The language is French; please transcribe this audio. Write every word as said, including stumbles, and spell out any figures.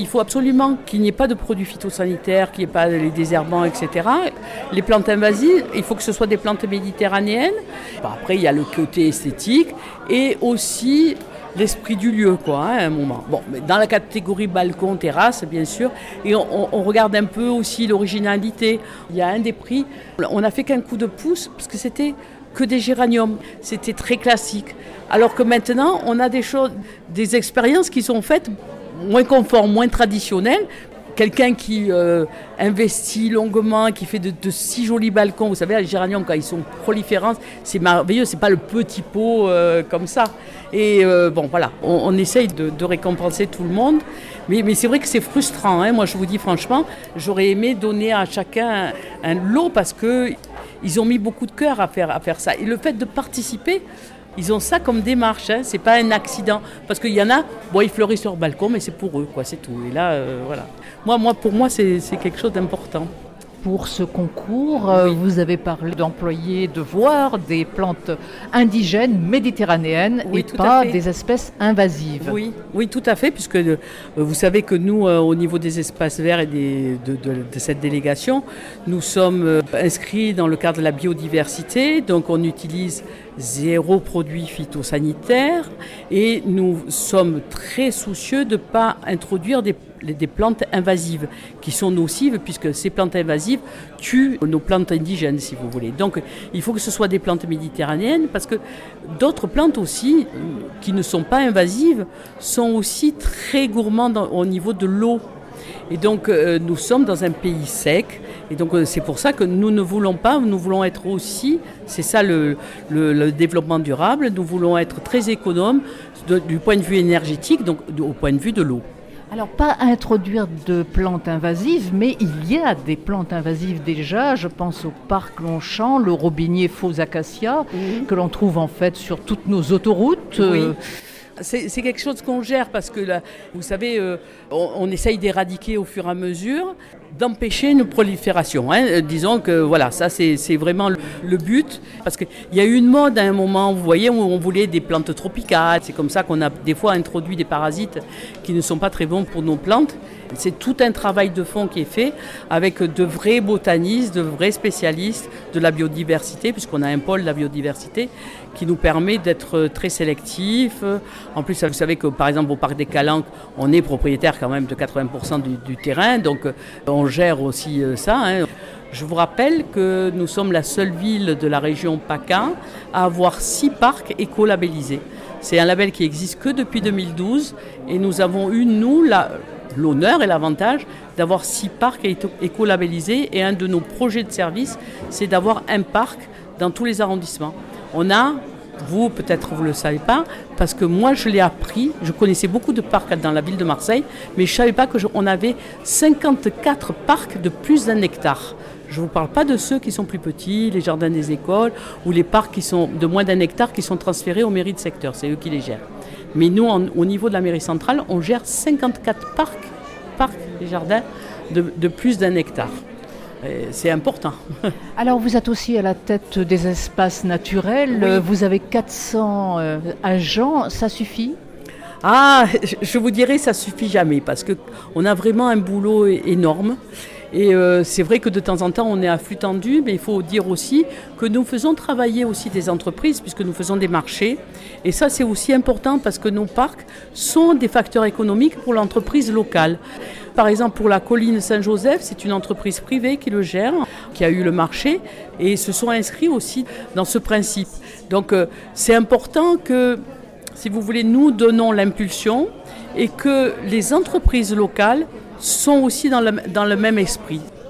Il faut absolument qu'il n'y ait pas de produits phytosanitaires, qu'il n'y ait pas les désherbants, et cetera. Les plantes invasives, il faut que ce soit des plantes méditerranéennes. Après, il y a le côté esthétique et aussi l'esprit du lieu, quoi, hein, à un moment. Bon, mais dans la catégorie balcon, terrasse, bien sûr, et on, on regarde un peu aussi l'originalité. Il y a un des prix, on n'a fait qu'un coup de pouce, parce que c'était que des géraniums. C'était très classique. Alors que maintenant, on a des choses, des expériences qui sont faites moins conformes, moins traditionnelles. Quelqu'un qui euh, investit longuement, qui fait de, de si jolis balcons, vous savez, les géraniums, quand ils sont proliférants, c'est merveilleux, c'est pas le petit pot euh, comme ça. Et euh, bon, voilà, on, on essaye de, de récompenser tout le monde, mais, mais c'est vrai que c'est frustrant, hein. Moi, je vous dis franchement, j'aurais aimé donner à chacun un, un lot parce qu'ils ont mis beaucoup de cœur à faire, à faire ça. Et le fait de participer, ils ont ça comme démarche, hein. C'est pas un accident. Parce qu'il y en a, bon, ils fleurissent sur le balcon, mais c'est pour eux, quoi, c'est tout. Et là, euh, voilà. Moi, moi, pour moi, c'est, c'est quelque chose d'important. Pour ce concours, oui. euh, vous avez parlé d'employer, de voir des plantes indigènes méditerranéennes oui, et pas des espèces invasives. Oui, oui, tout à fait, puisque euh, vous savez que nous, euh, au niveau des espaces verts et des, de, de, de cette délégation, nous sommes euh, inscrits dans le cadre de la biodiversité, donc on utilise zéro produit phytosanitaire et nous sommes très soucieux de ne pas introduire des, des plantes invasives qui sont nocives puisque ces plantes invasives tuent nos plantes indigènes si vous voulez. Donc il faut que ce soit des plantes méditerranéennes parce que d'autres plantes aussi qui ne sont pas invasives sont aussi très gourmandes au niveau de l'eau. Et donc euh, nous sommes dans un pays sec et donc euh, c'est pour ça que nous ne voulons pas, nous voulons être aussi, c'est ça le, le, le développement durable, nous voulons être très économes de, du point de vue énergétique, donc de, au point de vue de l'eau. Alors pas introduire de plantes invasives, mais il y a des plantes invasives déjà, je pense au parc Longchamp, le robinier faux acacia, mmh. que l'on trouve en fait sur toutes nos autoroutes. Oui. Euh, C'est, c'est quelque chose qu'on gère parce que, là, vous savez, euh, on, on essaye d'éradiquer au fur et à mesure, d'empêcher une prolifération. Hein. Euh, disons que voilà, ça c'est, c'est vraiment le, le but. Parce qu'il y a eu une mode à un moment, vous voyez, où on voulait des plantes tropicales. C'est comme ça qu'on a des fois introduit des parasites qui ne sont pas très bons pour nos plantes. C'est tout un travail de fond qui est fait avec de vrais botanistes, de vrais spécialistes de la biodiversité, puisqu'on a un pôle de la biodiversité qui nous permet d'être très sélectifs. En plus, vous savez que par exemple au Parc des Calanques, on est propriétaire quand même de quatre-vingts pour cent du, du terrain, donc on gère aussi ça. Hein. Je vous rappelle que nous sommes la seule ville de la région PACA à avoir six parcs écolabellisés. C'est un label qui existe que depuis deux mille douze et nous avons eu, nous, la... l'honneur et l'avantage d'avoir six parcs écolabellisés et un de nos projets de service, c'est d'avoir un parc dans tous les arrondissements. On a, vous peut-être vous ne le savez pas, parce que moi je l'ai appris, je connaissais beaucoup de parcs dans la ville de Marseille, mais je ne savais pas qu'on avait cinquante-quatre parcs de plus d'un hectare. Je ne vous parle pas de ceux qui sont plus petits, les jardins des écoles, ou les parcs qui sont de moins d'un hectare qui sont transférés aux mairies de secteur, c'est eux qui les gèrent. Mais nous, en, au niveau de la mairie centrale, on gère cinquante-quatre parcs, parcs et jardins de, de plus d'un hectare. Et c'est important. Alors, vous êtes aussi à la tête des espaces naturels. Oui. Vous avez quatre cents euh, agents. Ça suffit ? Ah, je vous dirais, ça suffit jamais parce qu'on a vraiment un boulot énorme. Et euh, c'est vrai que de temps en temps, on est à flux tendu, mais il faut dire aussi que nous faisons travailler aussi des entreprises puisque nous faisons des marchés. Et ça, c'est aussi important parce que nos parcs sont des facteurs économiques pour l'entreprise locale. Par exemple, pour la colline Saint-Joseph, c'est une entreprise privée qui le gère, qui a eu le marché et se sont inscrits aussi dans ce principe. Donc, euh, c'est important que, si vous voulez, nous donnons l'impulsion et que les entreprises locales sont aussi dans le, dans le même esprit.